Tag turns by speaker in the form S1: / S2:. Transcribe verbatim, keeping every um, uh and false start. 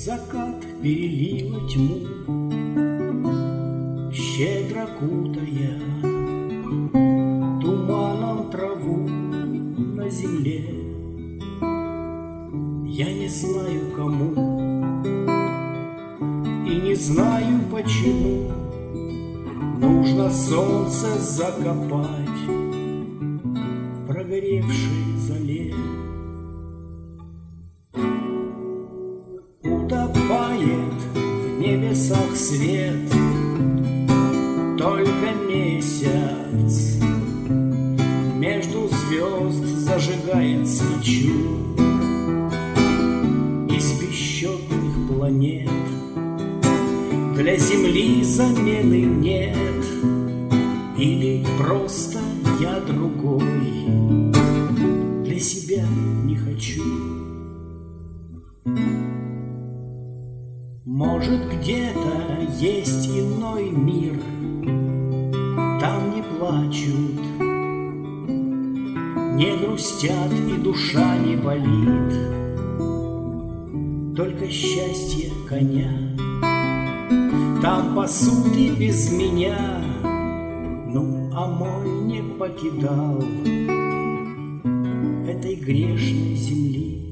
S1: закат перелила тьму, щедро кутая туманом траву на земле. Я не знаю, кому и не знаю, почему нужно солнце закопать в прогоревшей золе. Утопает в небесах свет только месяц, между звезд зажигает свечу из бесчетных планет. Для Земли замены нет, или просто я другой, для себя не хочу. Может, где-то есть иной мир, там не плачут, не грустят и душа не болит, только счастье коня. Там пасут и без меня, ну, а мой не покидал этой грешной земли.